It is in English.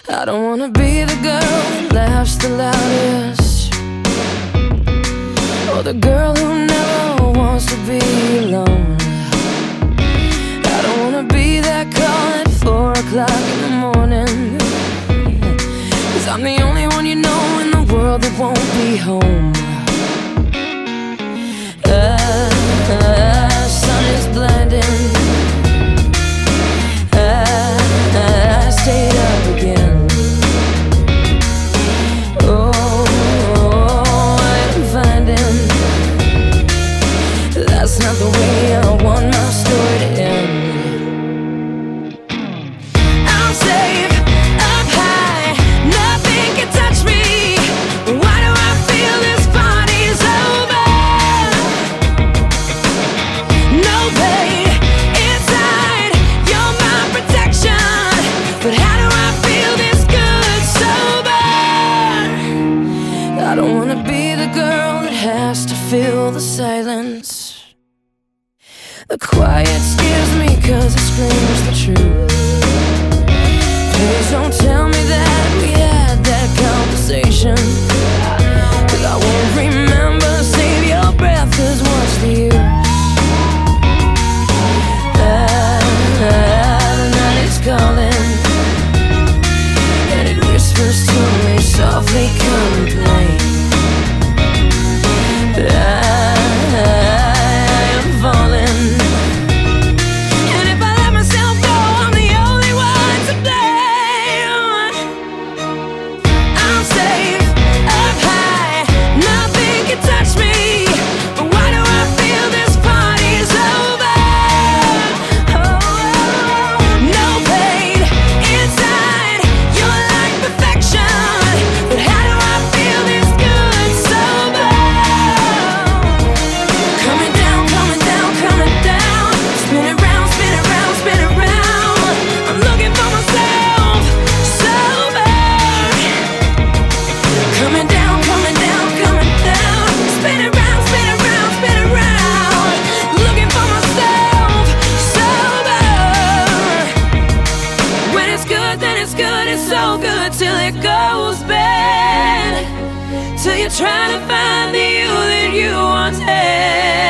I don't wanna be the girl that laughs the loudest, or the girl who never wants to be alone. I don't wanna be that call at 4 o'clock in the morning, 'cause I'm the only one you know in the world that won't be home. The sun is blinding, I stayed up again. That's not the way I want my story to end. I'm safe up high, nothing can touch me. Why do I feel this party's over? No pain inside, you're my protection. But how do I feel this good sober? I don't wanna be the girl that has to fill the silence. The quiet scares me 'cause it screams the truth. Please don't tell me that we had that conversation, 'cause I won't remember. Save your breath, 'cause what's the use? The night is calling, and it whispers to me softly, come and play. Till it goes bad, till you're trying to find the you that you once had.